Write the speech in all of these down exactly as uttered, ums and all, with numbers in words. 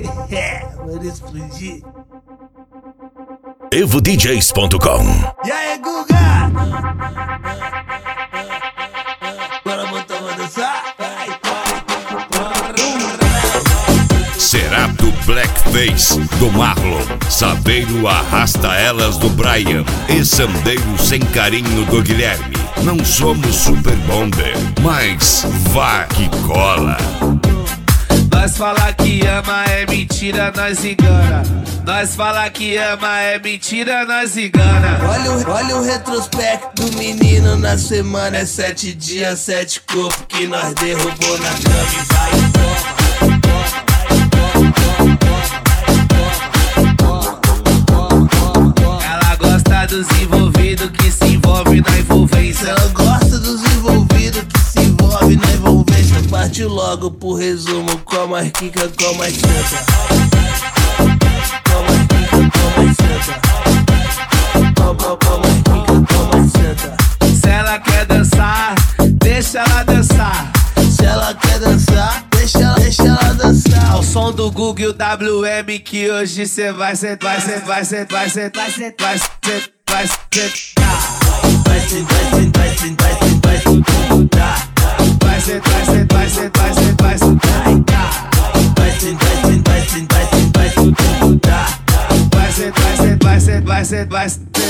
Bora explodir. evo d js ponto com. E aí, Guga? Bora botar pra dançar? Cerato Blackface do Marlon, Saveiro arrasta elas do Brian e Sandeiro sem carinho do Guilherme. Não somos super bonder, mas vá que cola. Nós fala que ama é mentira, nós engana. Nós fala que ama é mentira, nós engana. Olha o, olha o retrospecto do menino na semana. É sete dias, sete corpos que nós derrubou na cama e vai e toma. Ela gosta dos envolvidos que se envolve na envolvência. Ela gosta dos envolvidos que se envolve na envolvência. Partiu logo pro resumo, com mais quica, com mais senta. Com mais quica, com mais senta. Com, com, com mais quica, com mais senta. Se ela quer dançar, deixa ela dançar. Se ela quer dançar, deixa ela, deixa ela dançar. Ao som do Google W M que hoje cê vai sentar, vai sentar, vai sentar, vai sentar, vai sentar, vai sentar, vai sentar. Vai sentar, vai sentar, vai sentar, vai sentar, vai sentar. Vai sentar, vai sentar, vai sentar, vai sentar, vai sentar. Vai sentar, vai sentar, vai sentar, vai sentar, vai sentar. Vai sentar, vai sentar, vai sentar, vai sentar, vai sentar.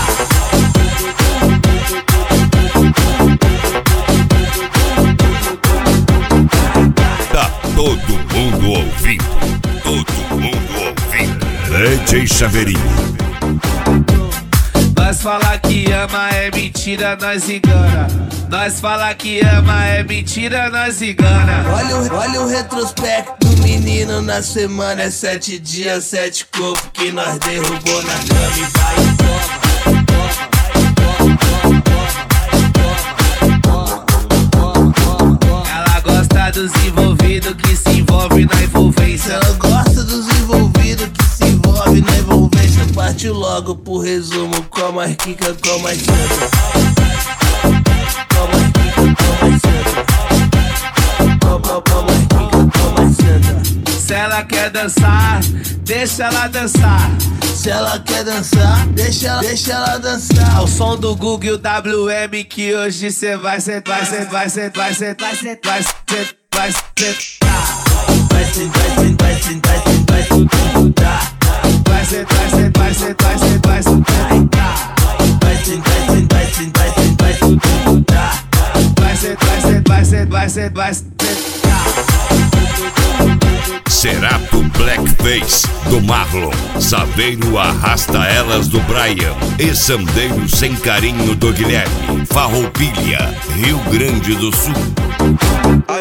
Tá todo mundo ouvindo, todo mundo ouvindo. D J Chaveirinho. Nós fala que ama é mentira, nós engana. Nós fala que ama é mentira, nós engana. Olha o, olha o retrospecto do menino na semana. É sete dias, sete corpos que nós derrubou na cama e vai e toma. Ela gosta dos envolvidos que se envolve na envolvência. Ela gosta dos envolvidos que se envolve na envolvência. Partiu logo pro resumo, com mais quica, com mais senta. Com mais quica, com mais senta. Com, com, com mais quica, com mais senta. Se ela quer dançar, deixa ela dançar. Se ela quer dançar, deixa ela, deixa ela dançar. Ao som do Google W M que hoje cê vai sentar, vai sentar, vai sentar, vai sentar, vai sentar, vai sentar, vai sentar. Vai sentar, vai sentar, vai sentar, vai sentar. Vai sentar, vai sentar, vai sentar, vai sentar, vai sentar. Vai sentar, vai sentar, vai sentar, vai sentar, vai sentar. Vai sentar, vai sentar, vai sentar, vai sentar, vai sentar. Cerato Blackface do Marlon, Saveiro arrasta elas do Brian e Sandeiro sem carinho do Guilherme. Farroupilha, Rio Grande do Sul.